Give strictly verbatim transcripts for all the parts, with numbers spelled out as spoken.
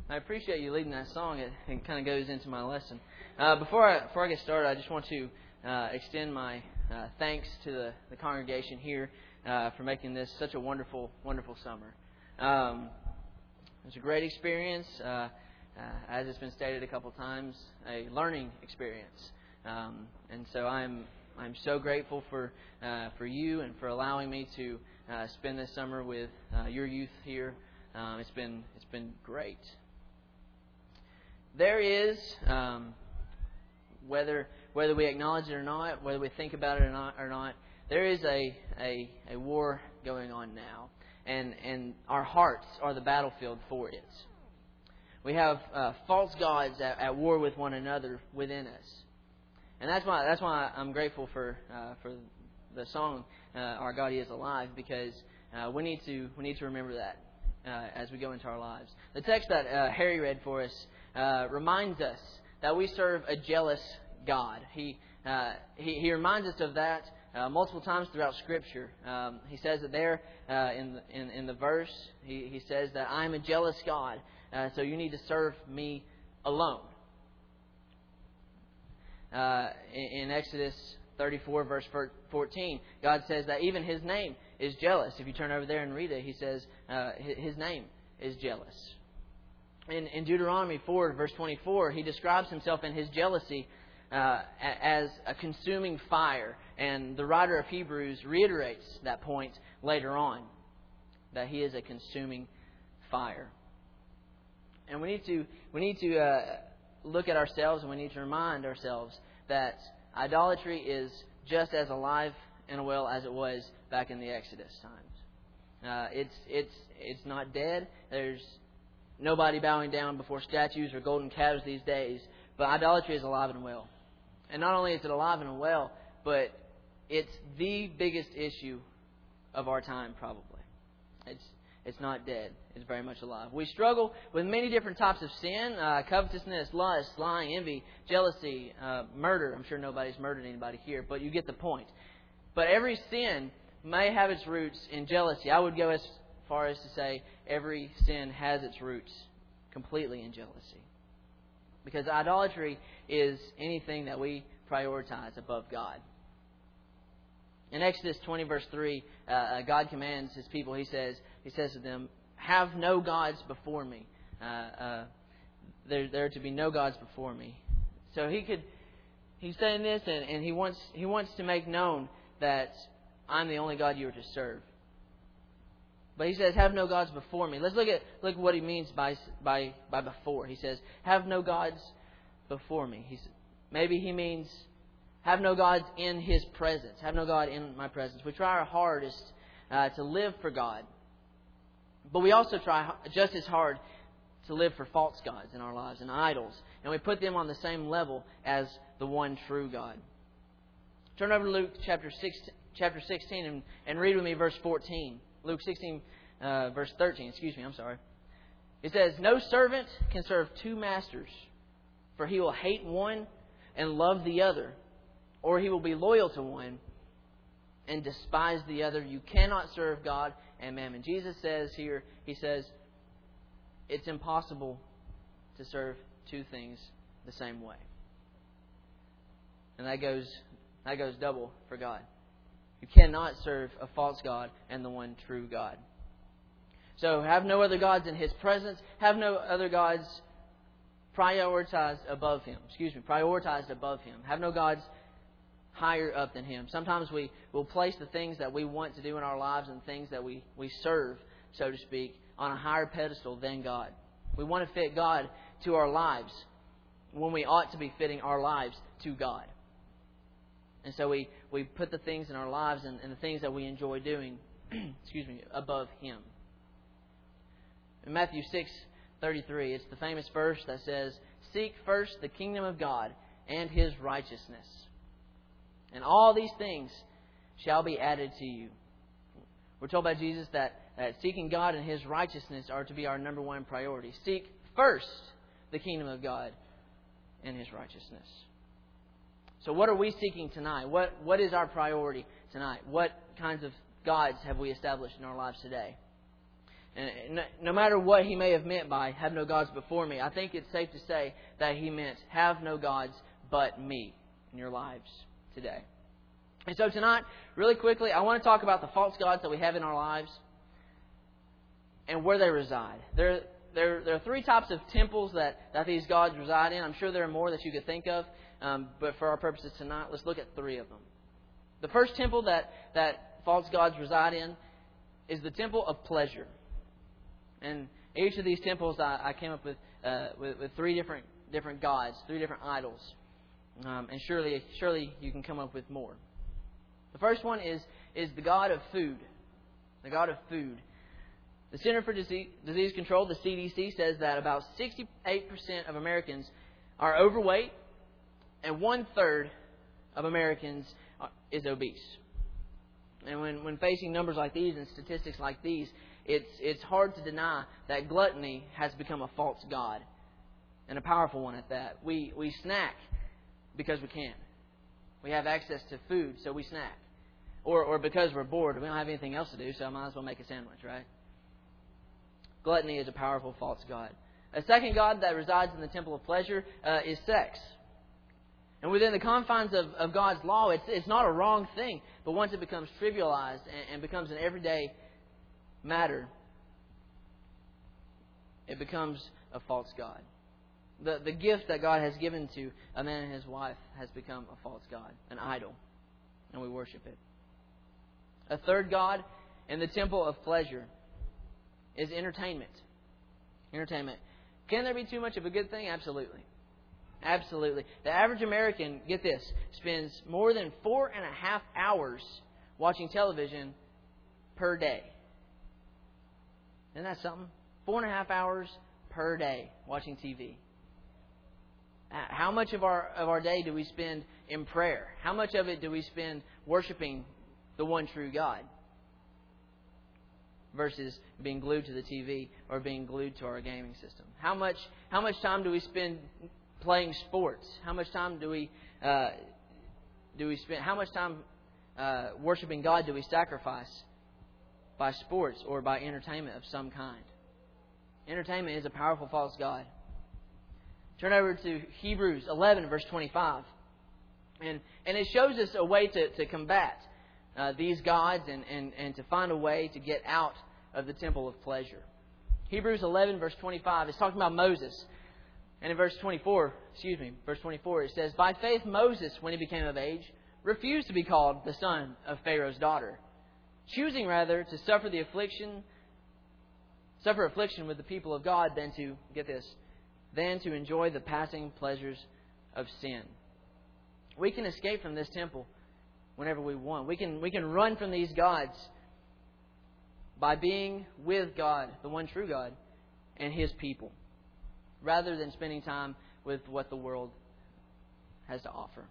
I appreciate you leading that song. It, it kind of goes into my lesson. Uh, before I before I get started, I just want to uh, extend my uh, thanks to the, the congregation here uh, for making this such a wonderful, wonderful summer. Um, it was a great experience, uh, uh, as it's been stated a couple times, a learning experience. Um, and so I'm I'm so grateful for uh, for you and for allowing me to uh, spend this summer with uh, your youth here. Um, it's been it's been great. There is, um, whether whether we acknowledge it or not, whether we think about it or not, or not there is a, a a war going on now, and and our hearts are the battlefield for it. We have uh, false gods at, at war with one another within us, and that's why that's why I'm grateful for uh, for the song uh, "Our God He Is Alive," because uh, we need to we need to remember that uh, as we go into our lives. The text that uh, Harry read for us Uh, reminds us that we serve a jealous God. He uh, he, he reminds us of that uh, multiple times throughout Scripture. Um, he says it there uh, in, the, in in the verse. He he says that I am a jealous God, uh, so you need to serve me alone. Uh, in, in Exodus thirty-four, verse fourteen, God says that even His name is jealous. If you turn over there and read it, He says uh, His name is jealous. In, in Deuteronomy four, verse twenty-four, He describes Himself in His jealousy uh, as a consuming fire. And the writer of Hebrews reiterates that point later on, that He is a consuming fire. And we need to we need to uh, look at ourselves, and we need to remind ourselves that idolatry is just as alive and well as it was back in the Exodus times. Uh, it's it's it's not dead. There's nobody bowing down before statues or golden calves these days. But idolatry is alive and well. And not only is it alive and well, but it's the biggest issue of our time, probably. It's it's not dead. It's very much alive. We struggle with many different types of sin. Uh, covetousness, lust, lying, envy, jealousy, uh, murder. I'm sure nobody's murdered anybody here, but you get the point. But every sin may have its roots in jealousy. I would go as far as to say every sin has its roots completely in jealousy. Because idolatry is anything that we prioritize above God. In Exodus twenty, verse three, uh, God commands His people, He says, He says to them, have no gods before me. Uh, uh, there, there are to be no gods before me. So He could, He's saying this, and, and He wants He wants to make known that I'm the only God you are to serve. But He says, have no gods before me. Let's look at look what He means by by by before. He says, have no gods before me. He's, maybe He means have no gods in His presence. Have no God in my presence. We try our hardest uh, to live for God. But we also try just as hard to live for false gods in our lives and idols. And we put them on the same level as the one true God. Turn over to Luke chapter six, chapter sixteen and, and read with me verse fourteen. Luke sixteen, uh, verse thirteen. Excuse me, I'm sorry. It says, no servant can serve two masters, for he will hate one and love the other, or he will be loyal to one and despise the other. You cannot serve God and mammon. Jesus says here, He says, it's impossible to serve two things the same way. And that goes that goes double for God. You cannot serve a false God and the one true God. So have no other gods in His presence. Have no other gods prioritized above Him. Excuse me, prioritized above Him. Have no gods higher up than Him. Sometimes we will place the things that we want to do in our lives and things that we, we serve, so to speak, on a higher pedestal than God. We want to fit God to our lives when we ought to be fitting our lives to God. And so we, we put the things in our lives and, and the things that we enjoy doing, excuse me, above Him. In Matthew six thirty-three, it's the famous verse that says, seek first the kingdom of God and His righteousness, and all these things shall be added to you. We're told by Jesus that, that seeking God and His righteousness are to be our number one priority. Seek first the kingdom of God and His righteousness. So what are we seeking tonight? What What is our priority tonight? What kinds of gods have we established in our lives today? And no matter what he may have meant by have no gods before me, I think it's safe to say that he meant have no gods but me in your lives today. And so tonight, really quickly, I want to talk about the false gods that we have in our lives and where they reside. There, there, there are three types of temples that, that these gods reside in. I'm sure there are more that you could think of, um, but for our purposes tonight, let's look at three of them. The first temple that, that false gods reside in is the temple of pleasure. And each of these temples, I, I came up with, uh, with with three different different gods, three different idols, um, and surely surely you can come up with more. The first one is is the god of food, the god of food. The Center for Disease, Disease Control, the C D C, says that about sixty-eight percent of Americans are overweight, and one third of Americans are, is obese. And when when facing numbers like these and statistics like these, It's it's hard to deny that gluttony has become a false god, and a powerful one at that. We we snack because we can. We have access to food, so we snack. Or or because we're bored, we don't have anything else to do, so I might as well make a sandwich, right? Gluttony is a powerful false god. A second god that resides in the temple of pleasure uh, is sex. And within the confines of, of God's law, it's it's not a wrong thing, but once it becomes trivialized and, and becomes an everyday matter, it becomes a false god. The the gift that God has given to a man and his wife has become a false god, an idol, and we worship it. A third god in the temple of pleasure is entertainment. Entertainment. Can there be too much of a good thing? Absolutely. Absolutely. The average American, get this, spends more than four and a half hours watching television per day. Isn't that something? Four and a half hours per day watching T V. How much of our of our day do we spend in prayer? How much of it do we spend worshiping the one true God versus being glued to the T V or being glued to our gaming system? How much how much time do we spend playing sports? How much time do we uh, do we spend? How much time uh, worshiping God do we sacrifice by sports or by entertainment of some kind? Entertainment is a powerful false god. Turn over to Hebrews eleven, verse twenty-five. And and it shows us a way to, to combat uh, these gods and, and, and to find a way to get out of the temple of pleasure. Hebrews eleven, verse twenty-five is talking about Moses. And in verse twenty-four, excuse me, verse twenty-four, it says, "By faith Moses, when he became of age, refused to be called the son of Pharaoh's daughter, choosing rather to suffer the affliction, suffer affliction with the people of God than to," get this, "than to enjoy the passing pleasures of sin." We can escape from this temple whenever we want. We can we can run from these gods by being with God, the one true God, and His people, rather than spending time with what the world has to offer.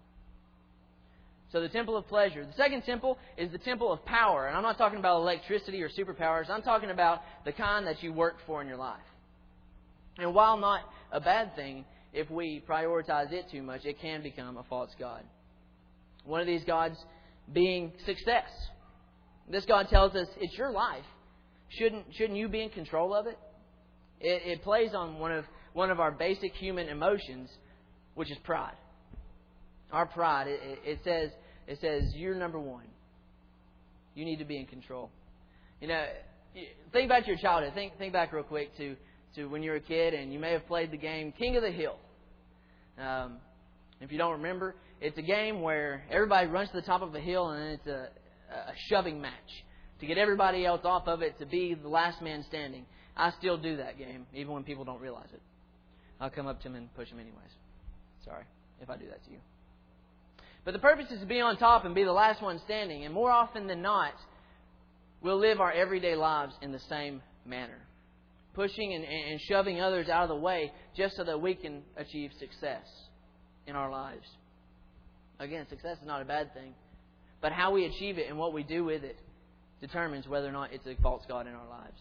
So the temple of pleasure. The second temple is the temple of power. And I'm not talking about electricity or superpowers. I'm talking about the kind that you work for in your life. And while not a bad thing, if we prioritize it too much, it can become a false god. One of these gods being success. This God tells us it's your life. Shouldn't shouldn't you be in control of it? It, it plays on one of one of our basic human emotions, which is pride. Our pride. It, it, it says it says you're number one. You need to be in control. You know, think back to your childhood. Think think back real quick to to when you were a kid and you may have played the game King of the Hill. Um, if you don't remember, it's a game where everybody runs to the top of a hill and then it's a, a shoving match to get everybody else off of it to be the last man standing. I still do that game, even when people don't realize it. I'll come up to them and push them anyways. Sorry if I do that to you. But the purpose is to be on top and be the last one standing. And more often than not, we'll live our everyday lives in the same manner. Pushing and, and shoving others out of the way just so that we can achieve success in our lives. Again, success is not a bad thing. But how we achieve it and what we do with it determines whether or not it's a false god in our lives.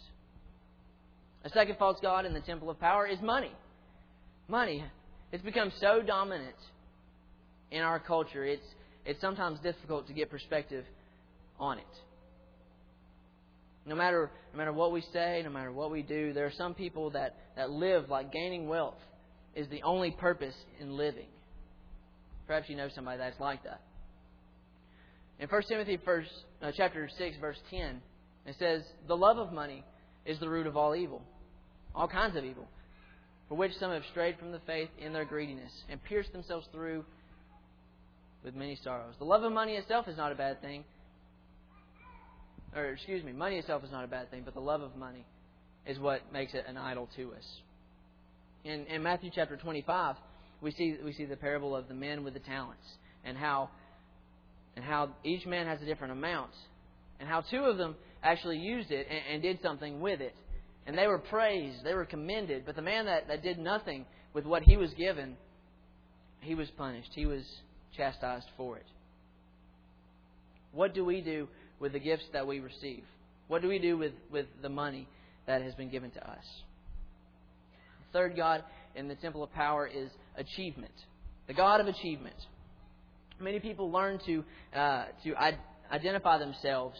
A second false god in the temple of power is money. Money. It's become so dominant in our culture, it's it's sometimes difficult to get perspective on it. No matter no matter what we say, no matter what we do, there are some people that, that live like gaining wealth is the only purpose in living. Perhaps you know somebody that's like that. In First Timothy first, uh, chapter six, verse ten, it says, "The love of money is the root of all evil, all kinds of evil, for which some have strayed from the faith in their greediness and pierced themselves through with many sorrows." The love of money itself is not a bad thing. Or, excuse me, money itself is not a bad thing, but the love of money is what makes it an idol to us. In, in Matthew chapter twenty-five, we see we see the parable of the men with the talents, and how and how each man has a different amount, and how two of them actually used it and, and did something with it. And they were praised, they were commended, but the man that, that did nothing with what he was given, he was punished, he was chastised for it. What do we do with the gifts that we receive? What do we do with, with the money that has been given to us? The third God in the temple of power is achievement. The God of achievement. Many people learn to uh, to identify themselves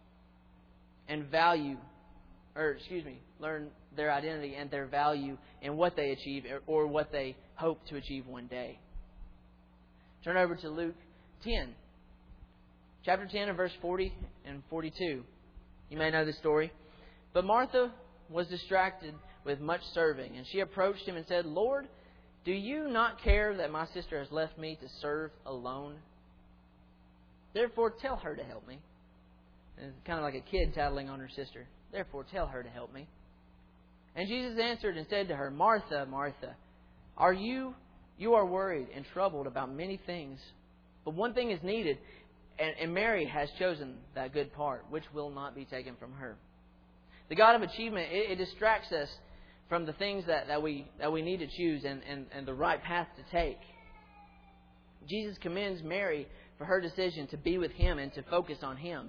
and value, or excuse me, learn their identity and their value in what they achieve or what they hope to achieve one day. Turn over to Luke ten. Chapter ten and verse forty and forty-two. You may know the story. "But Martha was distracted with much serving, and she approached him and said, 'Lord, do you not care that my sister has left me to serve alone? Therefore tell her to help me.'" And it's kind of like a kid tattling on her sister. "Therefore tell her to help me." And Jesus answered and said to her, "Martha, Martha, are you you are worried and troubled about many things, but one thing is needed. And, and Mary has chosen that good part, which will not be taken from her." The God of achievement, it, it distracts us from the things that, that we that we need to choose and, and, and the right path to take. Jesus commends Mary for her decision to be with Him and to focus on Him.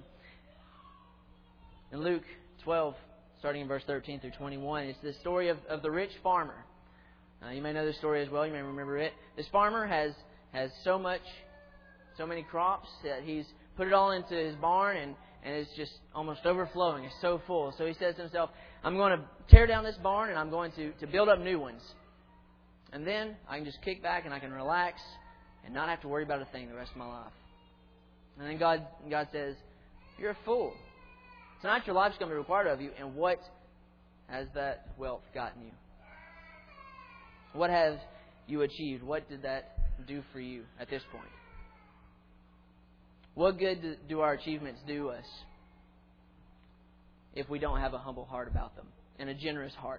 In Luke twelve, starting in verse thirteen through twenty-one, it's the story of, of the rich farmer. Uh, you may know this story as well. You may remember it. This farmer has has so much... so many crops that he's put it all into his barn, and, and it's just almost overflowing. It's so full. So he says to himself, "I'm going to tear down this barn and I'm going to, to build up new ones. And then I can just kick back and I can relax and not have to worry about a thing the rest of my life." And then God, God says, "You're a fool. Tonight your life's going to be required of you. And what has that wealth gotten you? What have you achieved? What did that do for you at this point? What good do our achievements do us if we don't have a humble heart about them and a generous heart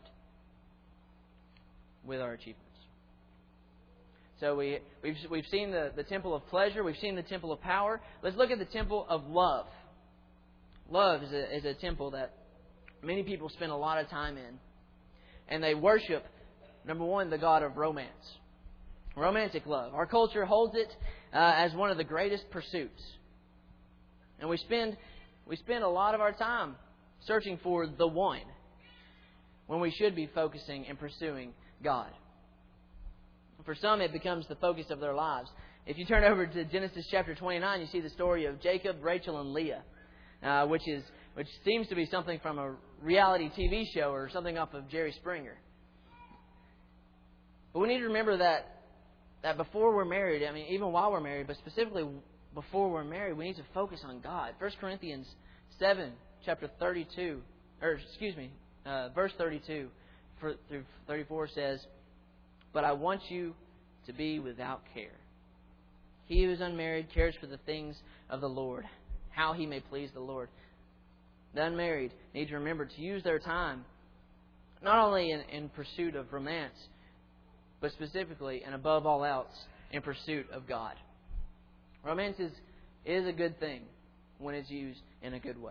with our achievements?" So we, we've, we've seen the, the temple of pleasure. We've seen the temple of power. Let's look at the temple of love. Love is a, is a temple that many people spend a lot of time in. And they worship, number one, the God of romance. Romantic love. Our culture holds it uh, as one of the greatest pursuits. And we spend we spend a lot of our time searching for the one when we should be focusing and pursuing God. For some, it becomes the focus of their lives. If you turn over to Genesis chapter twenty-nine, you see the story of Jacob, Rachel, and Leah, uh, which is which seems to be something from a reality T V show or something off of Jerry Springer. But we need to remember that that before we're married, I mean, even while we're married, but specifically before we're married, we need to focus on God. First Corinthians seven, chapter thirty-two, or excuse me, uh, verse thirty-two for, through thirty-four says, "But I want you to be without care. He who is unmarried cares for the things of the Lord, how he may please the Lord." The unmarried need to remember to use their time not only in, in pursuit of romance, but specifically and above all else in pursuit of God. Romance is, is a good thing when it's used in a good way.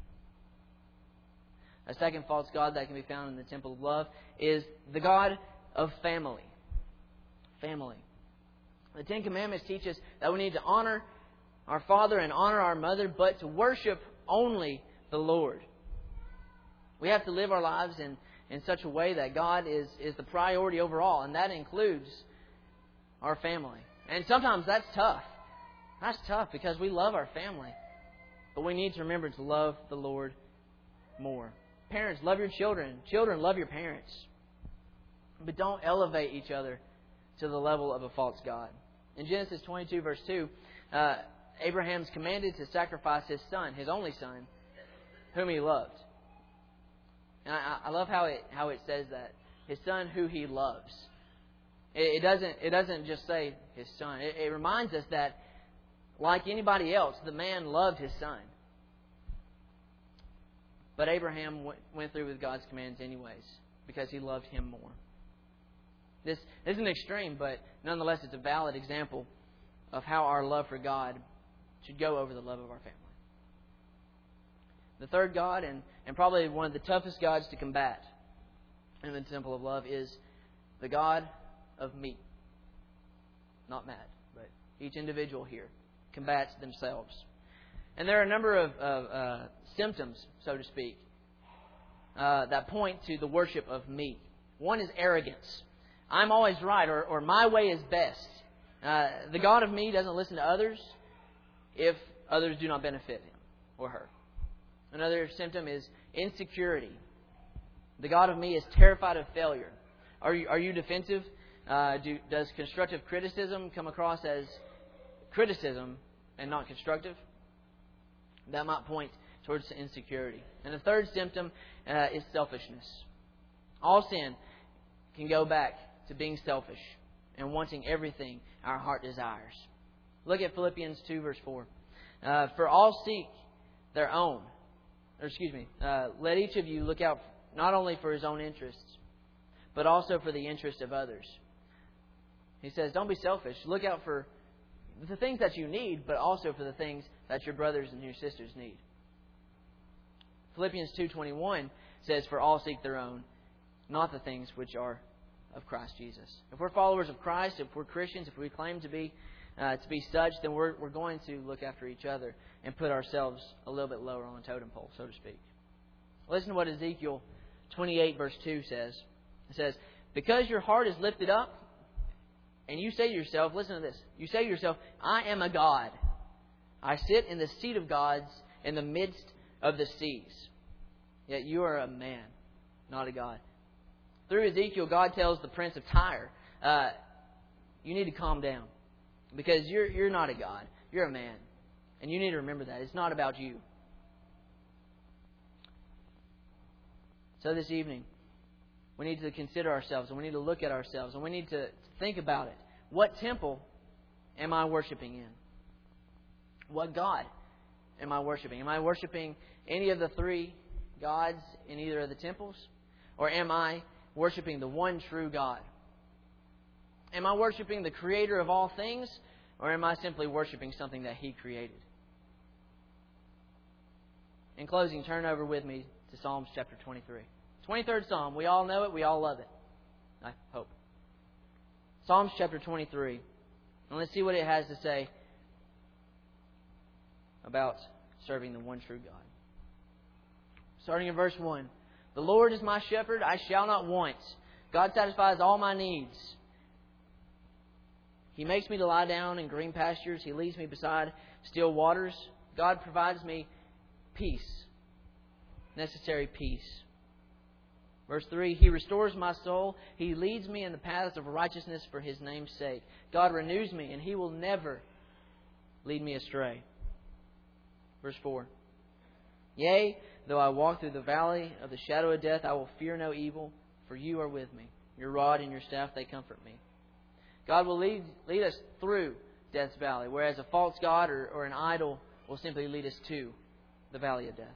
A second false god that can be found in the temple of love is the God of family. Family. The Ten Commandments teach us that we need to honor our father and honor our mother, but to worship only the Lord. We have to live our lives in, in such a way that God is, is the priority overall, and that includes our family. And sometimes that's tough. That's tough because we love our family. But we need to remember to love the Lord more. Parents, love your children. Children, love your parents. But don't elevate each other to the level of a false god. In Genesis twenty-two, verse two, uh, Abraham's commanded to sacrifice his son, his only son, whom he loved. And I, I love how it how it says that. His son who he loves. It, it doesn't it doesn't just say his son. It, it reminds us that, like anybody else, the man loved his son. But Abraham w- went through with God's commands anyways, because he loved him more. This isn't extreme, but nonetheless it's a valid example of how our love for God should go over the love of our family. The third God, and, and probably one of the toughest gods to combat in the temple of love, is the God of meat. Not Matt, but each individual here combats themselves. And there are a number of, of uh, symptoms, so to speak, uh, that point to the worship of meat. One is arrogance. I'm always right, or, or my way is best. Uh, the God of me doesn't listen to others if others do not benefit him or her. Another symptom is insecurity. The God of me is terrified of failure. Are you, are you defensive? Uh, do, does constructive criticism come across as criticism and not constructive? That might point towards insecurity. And the third symptom uh, is selfishness. All sin can go back to being selfish and wanting everything our heart desires. Look at Philippians two, verse four. Uh, For all seek their own. Or excuse me. Uh, let each of you look out not only for his own interests, but also for the interest of others. He says, don't be selfish. Look out for the things that you need, but also for the things that your brothers and your sisters need. Philippians two twenty-one says, for all seek their own, not the things which are of Christ Jesus. If we're followers of Christ, if we're Christians, if we claim to be uh, to be such, then we're we're going to look after each other and put ourselves a little bit lower on the totem pole, so to speak. Listen to what Ezekiel twenty-eight, verse two says. It says, because your heart is lifted up, and you say to yourself, listen to this, you say to yourself, I am a God. I sit in the seat of gods in the midst of the seas. Yet you are a man, not a God. Through Ezekiel, God tells the prince of Tyre, uh, you need to calm down. Because you're you're not a God. You're a man. And you need to remember that. It's not about you. So this evening, we need to consider ourselves, and we need to look at ourselves, and we need to think about it. What temple am I worshiping in? What God am I worshiping? Am I worshiping any of the three gods in either of the temples? Or am I worshiping the one true God? Am I worshiping the Creator of all things? Or am I simply worshiping something that He created? In closing, turn over with me to Psalms chapter twenty-three. twenty-third Psalm. We all know it. We all love it. I hope. Psalms chapter twenty-three. And let's see what it has to say about serving the one true God. Starting in verse one. The Lord is my shepherd, I shall not want. God satisfies all my needs. He makes me to lie down in green pastures. He leads me beside still waters. God provides me peace. Necessary peace. Verse three, He restores my soul. He leads me in the paths of righteousness for His name's sake. God renews me, and He will never lead me astray. Verse four, yea, though I walk through the valley of the shadow of death, I will fear no evil, for You are with me. Your rod and Your staff, they comfort me. God will lead, lead us through death's valley, whereas a false god or, or an idol will simply lead us to the valley of death.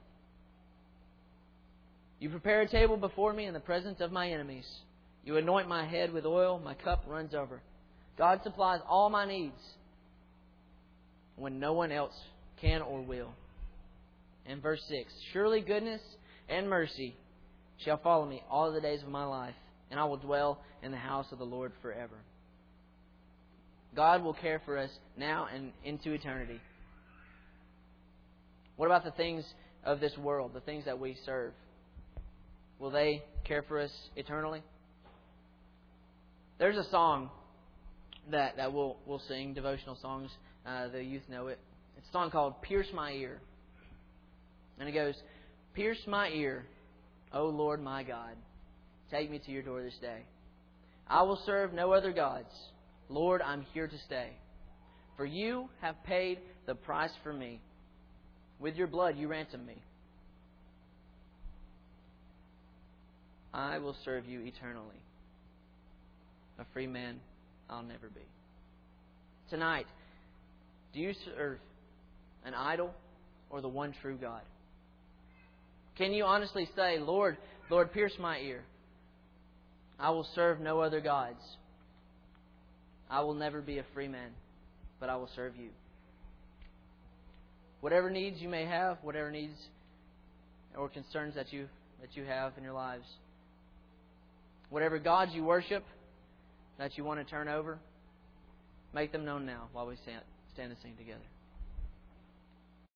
You prepare a table before me in the presence of my enemies. You anoint my head with oil, my cup runs over. God supplies all my needs when no one else can or will. And verse six, surely goodness and mercy shall follow me all the days of my life, and I will dwell in the house of the Lord forever. God will care for us now and into eternity. What about the things of this world, the things that we serve? Will they care for us eternally? There's a song that, that we'll, we'll sing, devotional songs. Uh, the youth know it. It's a song called Pierce My Ear. And it goes, Pierce my ear, O Lord my God. Take me to your door this day. I will serve no other gods. Lord, I'm here to stay. For you have paid the price for me. With your blood you ransomed me. I will serve you eternally. A free man I'll never be. Tonight, do you serve an idol or the one true God? Can you honestly say, Lord, Lord, pierce my ear. I will serve no other gods. I will never be a free man, but I will serve you. Whatever needs you may have, whatever needs or concerns that you that you have in your lives, whatever gods you worship that you want to turn over, make them known now while we stand, stand and sing together.